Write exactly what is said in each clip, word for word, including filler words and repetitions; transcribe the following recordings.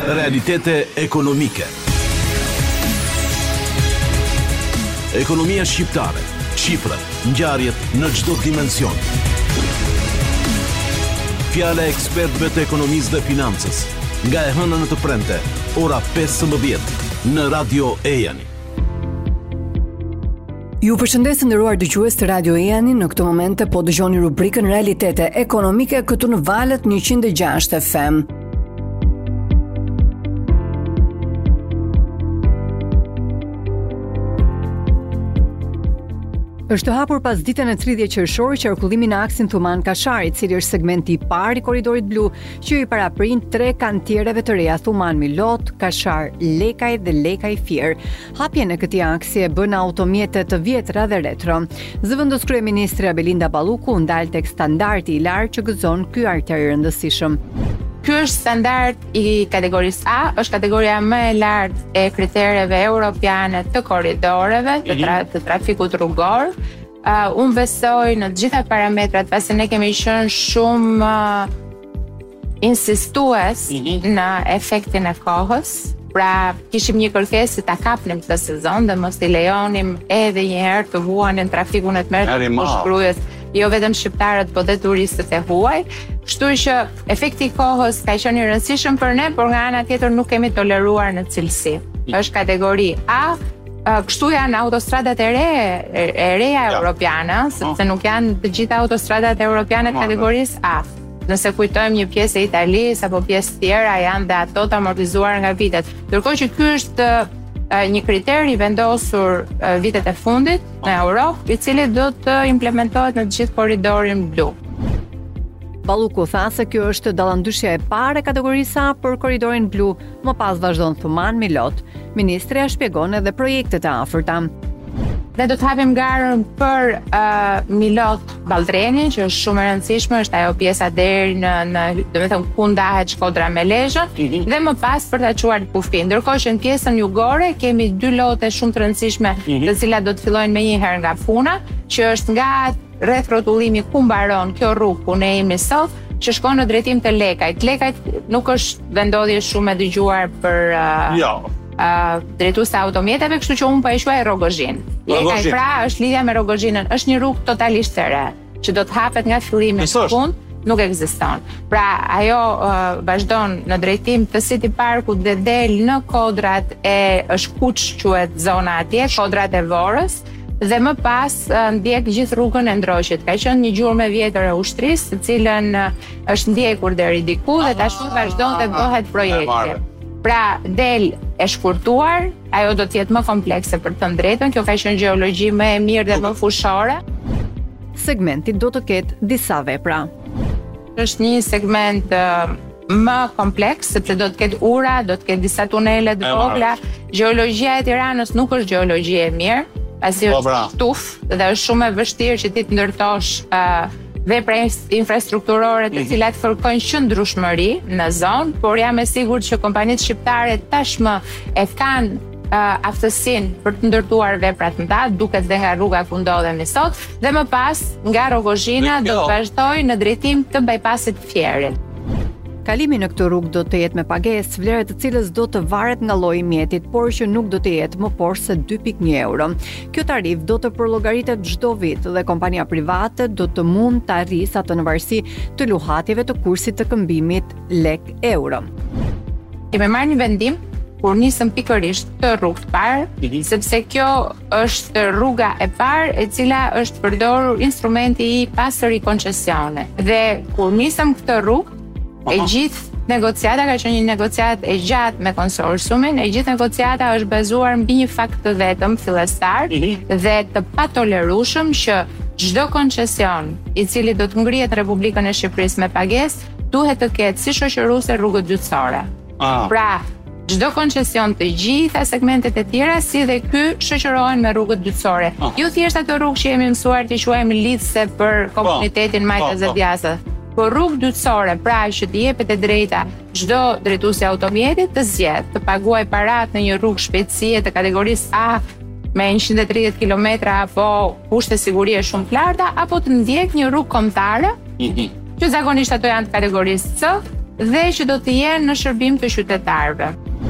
Realitete ekonomike. Ekonomia shqiptare, shifrat, ngjarjet në çdo dimension. Fjala e ekspertëve të ekonomisë dhe financës, nga e hëna në të premte, ora pesëmbëdhjetë në Radio Ejani. Ju përshëndes nderuar dëgjues të Radio Ejani, në këtë moment po dëgjoni rubrikën Realitete ekonomike këtu në valët njëqind e gjashtë F M. Është hapur pas ditën e tridhjetë qershorit qarkullimi në aksin Thuman-Kashari, i cili është segmenti i parë i korridorit blu, që i paraprin tre kantiereve të reja Thuman-Milot, Kashar-Lekaj dhe Lekaj-Fier. Hapjen e këtij aksi e bën automjete të vjetra dhe retro. Zëvendës kryeministre Belinda Balluku ndal tek standardi i lartë që gëzon ky arter i rëndësishëm. Ky është standard i kategorisë A, është kategoria më e lartë e kritereve europiane të korridoreve, të, tra të trafikut rrugor. Uh, unë besoj në të gjitha parametrat, pasi ne kemi qenë shumë uh, insistues mm-hmm. në efektin e kohës. Pra, kishim një kërkesë si ta kapnim këtë sezon dhe mos i lejonim edhe një herë të huanin trafikun e të mërë të shkrujës, jo vetëm shqiptarët, po dhe turistët e huaj. Kështu që efekti i kohës ka qenë i rëndësishëm për ne, por nga ana tjetër nuk kemi toleruar në cilësi. Është kategori A, kështu janë autostradat e re, e reja europiane, sepse nuk janë të gjitha autostradat europiane të kategorisë A. Nëse kujtojmë një pjesë e Italisë apo pjesë tjera, janë dhe ato të amortizuar nga vitet. Ndërkohë që ky është një kriter i vendosur vitet e fundit në Europë, i cili do të implementohet në të gjithë korridorin blu. Balluku tha se kjo është dallandyshja e parë e kategorisë A për korridorin blu, më pas vazhdon Thuman-Milot. Ministrja shpjegon edhe projektet e afërta. Ne do të hapim garën për uh, Milot-Balltreni, që është shumë e rëndësishme, është ajo pjesa deri në, në do të them ku ndahet Shkodra me Lezhën, mm-hmm. dhe më pas për ta quajtur kufi. Ndërkohë që në pjesën jugore kemi dy lote shumë të rëndësishme, mm-hmm. të cilat do të fillojnë menjëherë nga puna, që është nga rreth rrotullimi ku mbaron kjo rrugë ku ne jemi sot, që shkon në drejtim të Lekajt. Lekajt nuk është vendodhje shumë e dëgjuar për uh, jo. Uh, drejtues të automjeteve, kështu që unë po e quaj Rogozhin. Lekaj pra është lidhja me Rogozhinën, është një rrugë totalisht e re, që do të hapet nga fillimi në fund, nuk ekziston. Pra ajo uh, vazhdon në drejtim të City Parkut dhe del në kodrat e është Kuç quhet zona atje, kodrat e Vorës, dhe më pas uh, ndjek gjithë rrugën e Ndroqit. Ka qenë një gjurmë e vjetër e ushtrisë, të cilën uh, është ndjekur deri diku dhe tashmë vazhdon të bëhet projekti. Pra del e shkurtuar, ajo do të jetë më komplekse për të drejtën, kjo ka qenë gjeologji më e mirë dhe më fushore. Segmenti do të ketë disa vepra. Është një segment uh, më kompleks, sepse do të ketë ura, do të ketë disa tunele të vogla. Gjeologjia e Tiranës nuk është gjeologji e mirë, pasi është shtufë dhe është shumë e vështirë që ti të ndërtosh uh, vepra infrastrukturore të cilat kërkojnë qëndrueshmëri në zonë, por jam e sigurt që kompanitë shqiptare tashmë e kanë uh, aftësinë për të ndërtuar veprat mëdha, duket dhe nga rruga ku ndodhemi sot, dhe më pas nga Rogozhina do të vazhdojë në drejtim të bypassit Fierit. Kalimi në këtë rrugë do të jetë me pagesë, vlera e cilës do të varet nga lloji i mjetit, por që nuk do të jetë më poshtë se dy pikë një euro. Kjo tarif do të përllogaritet çdo vit dhe kompania private do të mund të arrisë atë në varësi të luhatjeve të kursit të këmbimit lek-euro. Kemi marrë një vendim kur nisëm pikërisht të rrugë të parë, sepse kjo është rruga e parë e cila është përdorur instrumenti i pasër i koncesione. Dhe kur nisëm këtë rrugë, e gjithë negociata ka qenë një negociat e gjatë me konsorciumin, e gjithë negociata është bazuar mbi një fakt të vetëm fillestar mm-hmm. dhe të patolerueshëm që çdo koncesion i cili do të ngrihet në Republikën e Shqipërisë me pagesë duhet të ketë si shoqëruese rrugët dytësore. Ah. Pra, çdo koncesion të gjitha segmentet e tjera si dhe ky shoqërohen me rrugët dytësore. Ah. Jo thjesht ato rrugë që jemi mësuar të quajmë lidhse për komunitetin Majta Zedjasa. Por rrugë dytësore, pra që të jepet e drejta çdo drejtuesi automjetit të zgjedh të paguajë paratë në një rrugë shpejtësie të kategorisë A me njëqind e tridhjetë kilometra apo kushte sigurie shumë të larta, apo të ndjek një rrugë kombëtare, mm-hmm. që zakonisht ato janë të kategorisë C, dhe që do të jenë në shërbim të qytetarëve.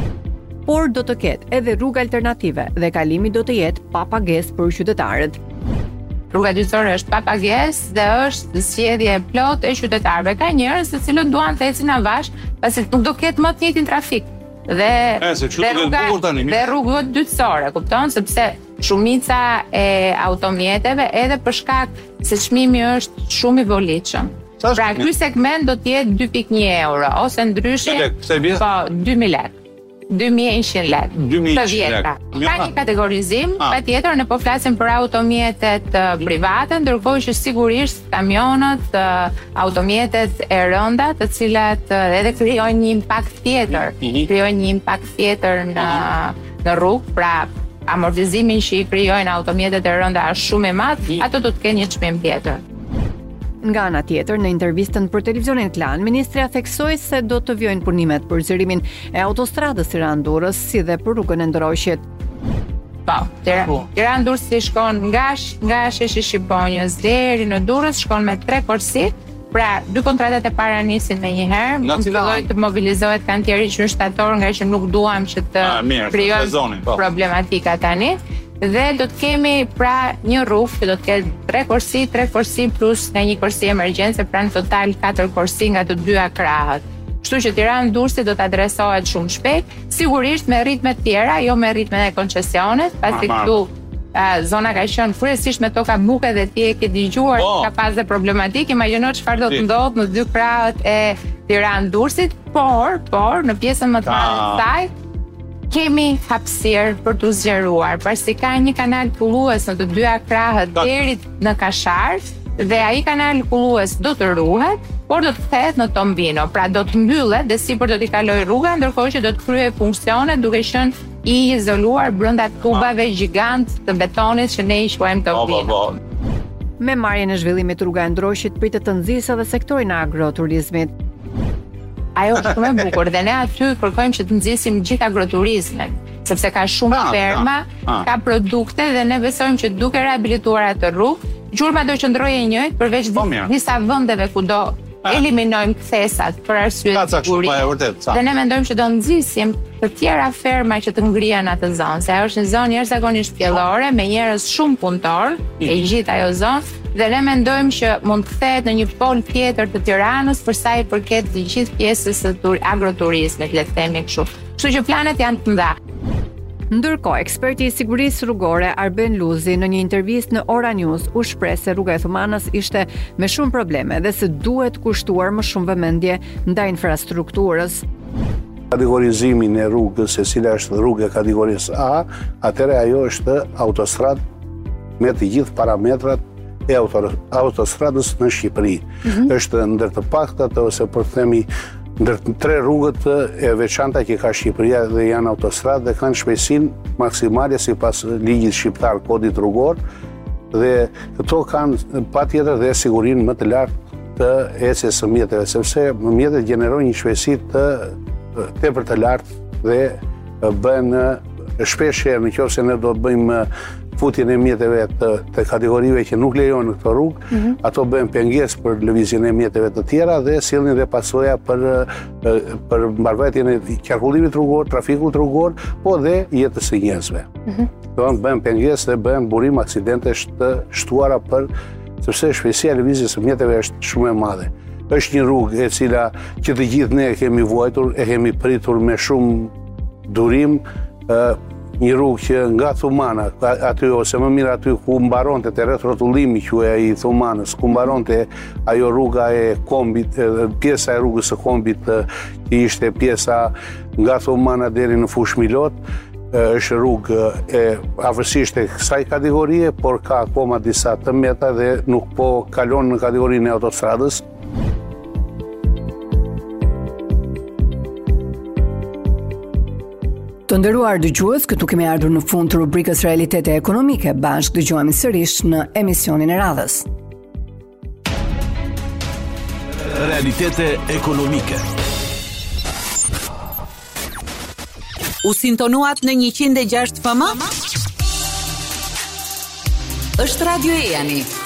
Por do të ketë edhe rrugë alternative dhe kalimi do të jetë pa pagesë për qytetarët. Rruga gjyqësore është pa pagesë dhe është zgjedhje e plotë e qytetarëve. Ka njerëz të cilët duan të ecin avash, pasi nuk do ketë më të njëjtin trafik. Dhe e, se dhe rruga dhe rrugët dytësore, kupton, sepse shumica e automjeteve edhe për shkak se çmimi është shumë i volitshëm. Pra ky segment do të jetë dy pikë një euro ose ndryshe po dy mijë lekë. dy mijë e njëqind lekë. Të vjetra. Ka një kategorizim, patjetër ne po flasim për automjetet private, ndërkohë që sigurisht kamionët, automjetet e rënda, të cilat edhe krijojnë një impakt tjetër, krijojnë një impakt tjetër në në rrugë, pra amortizimin që i krijojnë automjetet e rënda është shumë i madh, ato do të kenë një çmim tjetër. Nga ana tjetër, në intervistën për televizionin Klan, ministria theksoi se do të vjojnë punimet për zërimin e autostradës Tiranë-Durrës, si dhe për rrugën e Ndoroqit. Po, Tiranë-Durrësi shkon nga nga sheshi Shqiponjës deri në Durrës, shkon me tre korsi. Pra, dy kontratat e para nisin me një herë, mund të fillojë të mobilizohet kantieri që është shtator, nga që nuk duam që të krijojmë problematika tani. Dhe do të kemi pra një rrugë që do të ketë tre korsi, tre korsi plus nga një korsi emergjence, pra në total katër korsi nga të dyja krahët. Kështu që Tiranë-Durrësi do të adresohet shumë shpejt, sigurisht me ritme të tjera, jo me ritmen e koncesionet, pasi këtu zona ka qenë kryesisht me toka buke dhe ti e ke dëgjuar ka pas dhe problematik, imagjino çfarë do të ndodhë në dy krahët e Tiranë-Durrësit, por, por në pjesën më të madhe të saj kemi hapësirë për të zgjeruar, pasi ka një kanal kullues në të dyja krahët deri në Kashar dhe ai kanal kullues do të ruhet, por do të kthehet në Tombino, pra do të mbyllet dhe sipër do t'i kalojë rruga, ndërkohë që do të kryej funksione duke qenë i izoluar brenda tubave gjigant të betonit që ne i quajmë Tombino. Me marrjen e zhvillimit rruga e Ndoroqit pritet të nxjisë edhe sektorin e agroturizmit. Ajo është shumë e bukur dhe ne aty kërkojmë që të nxjisim gjithë agroturizmin, sepse ka shumë ferma, ka produkte dhe ne besojmë që duke rehabilituar atë rrugë, gjurma do qëndrojë e njëjtë përveç disa vendeve ku do eliminojmë kthesat për arsye të sigurisë. Dhe ne mendojmë që do nxjisim të tjera ferma që të ngrihen atë zonë, se ajo është një zonë jashtëzakonisht pjellore me njerëz shumë punëtor, e gjithë ajo zonë. Dhe ne mendojmë që mund të kthehet në një pol tjetër të Tiranës për sa i përket të gjithë pjesës së agroturizmit, le të themi kështu. Kështu që planet janë të mëdha. Ndërkohë, eksperti i sigurisë rrugore Arben Luzi në një intervistë në Ora News u shpreh se rruga e Thumanës ishte me shumë probleme dhe se duhet kushtuar më shumë vëmendje ndaj infrastrukturës. Kategorizimin e rrugës, e cila është rrugë e kategorisë A, atëherë ajo është autostradë me të gjithë parametrat e autostradës në Shqipëri. Mm-hmm. Është ndër të paktat ose për të themi ndër tre rrugët e veçanta që ka Shqipëria dhe janë autostradë dhe kanë shpejtësinë maksimale sipas ligjit shqiptar, kodit rrugor, dhe këto kanë patjetër dhe sigurinë më të lartë të ecjes së mjeteve, sepse mjetet gjenerojnë një shpejtësi të tepër të lartë dhe bën shpesh herë nëse ne do të bëjmë futjen e mjeteve të, të kategorive që nuk lejojnë në këtë rrugë, mm-hmm. ato bëjnë pengesë për lëvizjen e mjeteve të tjera dhe sillnin dhe pasoja për për mbarvajtjen e qarkullimit rrugor, trafikut rrugor, po dhe jetës së njerëzve. Mm-hmm. Do të bëjnë pengesë dhe bëjnë burim aksidentesh të shtuara për sepse shpejtësia e lëvizjes së mjeteve është shumë e madhe. Është një rrugë e cila që të gjithë ne e kemi vuajtur, e kemi pritur me shumë durim, një rrugë që nga Thumana, aty ose më mirë aty ku mbaronte te rreth rrotullimi quhej i Thumanës, ku mbaronte ajo rruga e kombit, pjesa e rrugës së kombit që ishte pjesa nga Thumana deri në Fush Milot, është rrugë e afërsisht e kësaj kategorie, por ka akoma disa të meta dhe nuk po kalon në kategorinë e autostradës. Të nderuar dëgjues, këtu kemi ardhur në fund të rubrikës Realitete Ekonomike. Bashkë dëgjohemi sërish në emisionin e radhës. Realitete Ekonomike. U sintonuat në njëqind e gjashtë F M? Është Radio Ejani.